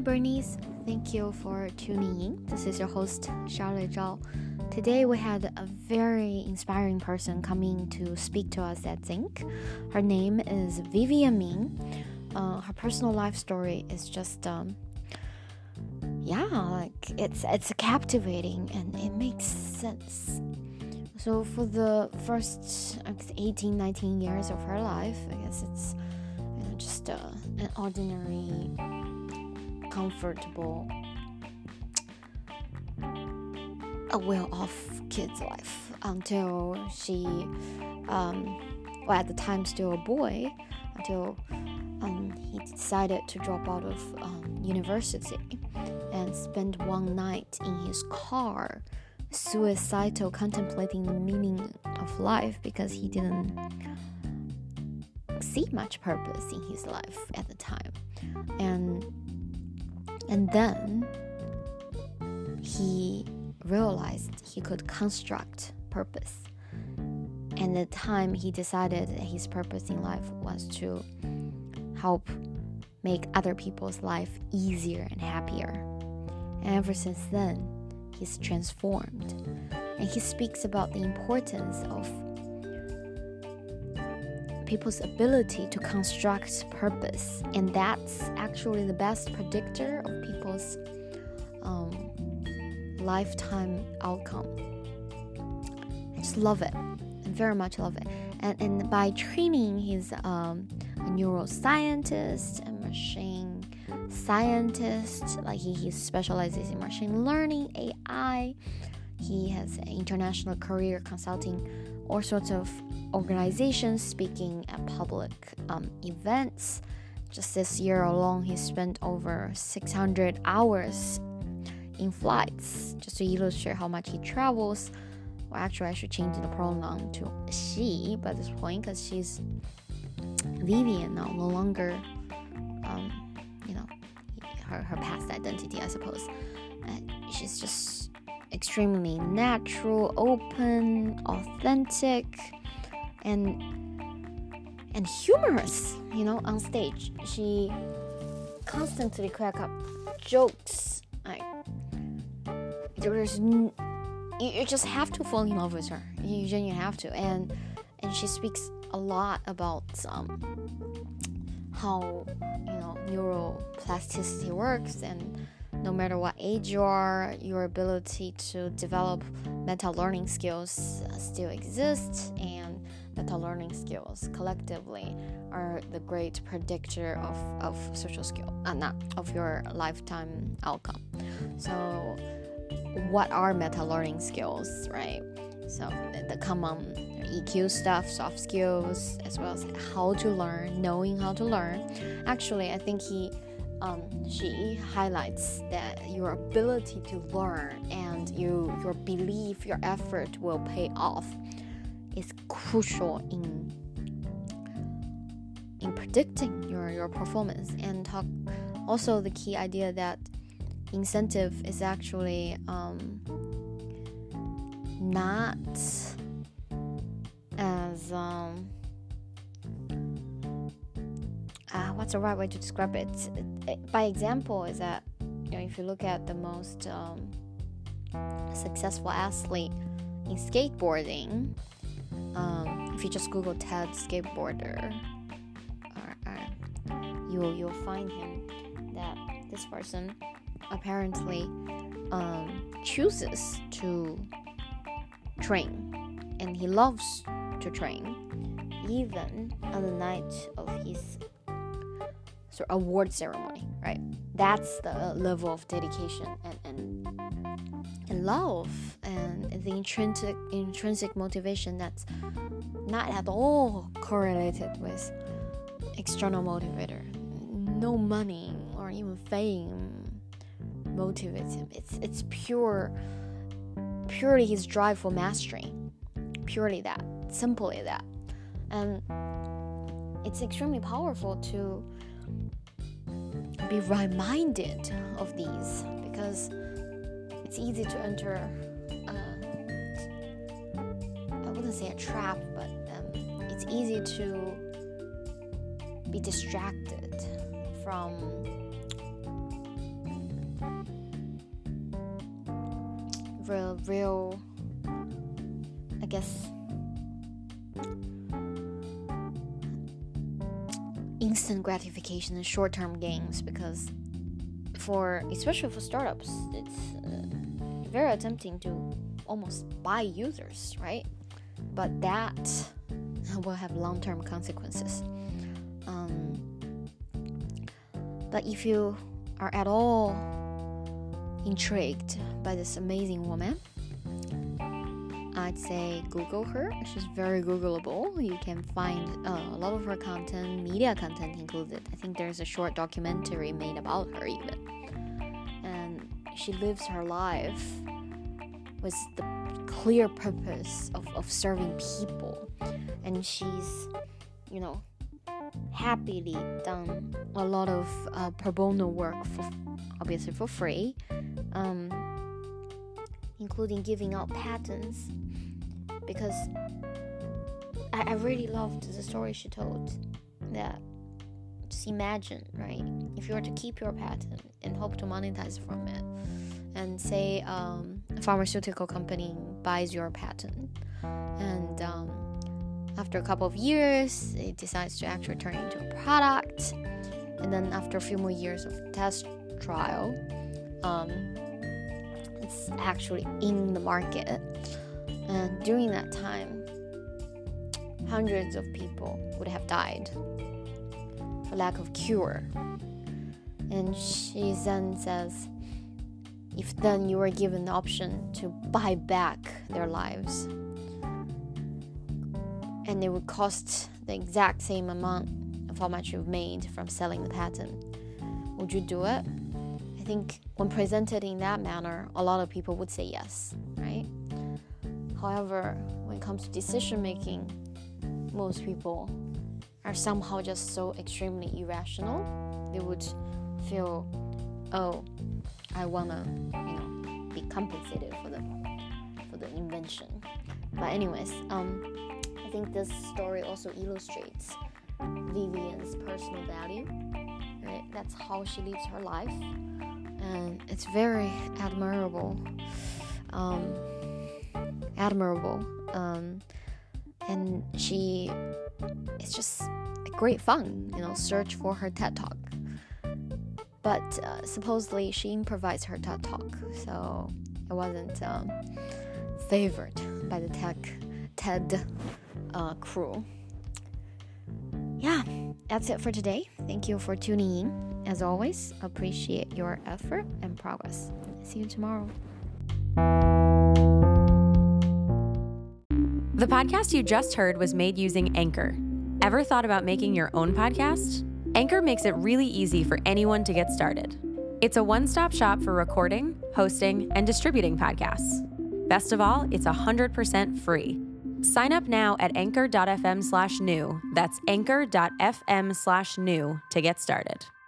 Bernice. Thank you for tuning in. This is your host, Charlotte Zhao. Today we had a very inspiring person coming to speak to us at Zinc. Her name is Vivian Ming. Her personal life story is just, it's captivating and it makes sense. So for the first 18, 19 years of her life, I guess it's just an ordinary, comfortable, a well-off kid's life until she, at the time still a boy, until he decided to drop out of university and spend one night in his car, suicidal, contemplating the meaning of life because he didn't see much purpose in his life at the time. And then he realized he could construct purpose. And at the time he decided that his purpose in life was to help make other people's life easier and happier. And ever since then, he's transformed. And he speaks about the importance of people's ability to construct purpose, and that's actually the best predictor of people's lifetime outcome. I just love it. I very much love it. And by training, he's a neuroscientist, a machine scientist. Like he specializes in machine learning, AI. He has an international career consulting all sorts of organizations, speaking at public events. Just this year alone, he spent over 600 hours in flights, just to illustrate how much he travels. Well, actually, I should change the pronoun to she by this point, because she's Vivian now, no longer, her past identity, I suppose. She's just extremely natural, open, authentic, and humorous, on stage. She constantly crack up jokes. You just have to fall in love with her. You genuinely have to. And she speaks a lot about how neuroplasticity works, and no matter what age you are, your ability to develop meta learning skills still exists, and meta learning skills collectively are the great predictor of social skill, not of your lifetime outcome. So what are meta learning skills, right? So the common EQ stuff, soft skills, as well as how to learn, knowing how to learn. Actually, I think she highlights that your ability to learn and your belief, your effort will pay off is crucial in predicting your performance. And talk also the key idea that incentive is actually not as what's the right way to describe it? By example, is that if you look at the most successful athlete in skateboarding, if you just Google Ted skateboarder, you'll find him that this person apparently chooses to train, and he loves to train even on the night of his award ceremony, right? That's the level of dedication and love and the intrinsic motivation that's not at all correlated with external motivator. No money or even fame motivates him. It's purely his drive for mastery. Purely that. Simply that. And it's extremely powerful to be reminded of these, because it's easy to enter I wouldn't say a trap, but it's easy to be distracted from real, I guess, instant gratification and short-term gains, because especially for startups, it's very tempting to almost buy users, right? But that will have long-term consequences. But if you are at all intrigued by this amazing woman, I'd say Google her. She's very Googleable. You can find a lot of her content, media content included. I think there's a short documentary made about her even. And she lives her life with the clear purpose of serving people. And she's, happily done a lot of pro bono work, obviously for free, including giving out patents, because I really loved the story she told. That just imagine, right, if you were to keep your patent and hope to monetize from it, and say a pharmaceutical company buys your patent, and after a couple of years it decides to actually turn it into a product, and then after a few more years of test trial, it's actually in the market, and during that time hundreds of people would have died for lack of cure. And she then says, if then you were given the option to buy back their lives, and it would cost the exact same amount of how much you've made from selling the patent, would you do it? I think when presented in that manner, a lot of people would say yes, right? However, when it comes to decision making, most people are somehow just so extremely irrational. They would feel, I wanna, be compensated for the invention. But anyways, I think this story also illustrates Vivian's personal value, right? That's how she lives her life, and it's very admirable. And it's just great fun, search for her TED Talk. But supposedly she improvised her TED Talk, so it wasn't favored by the TED crew. Yeah, that's it for today. Thank you for tuning in. As always, appreciate your effort and progress. See you tomorrow. The podcast you just heard was made using Anchor. Ever thought about making your own podcast? Anchor makes it really easy for anyone to get started. It's a one-stop shop for recording, hosting, and distributing podcasts. Best of all, it's 100% free. Sign up now at anchor.fm/new. That's anchor.fm/new to get started.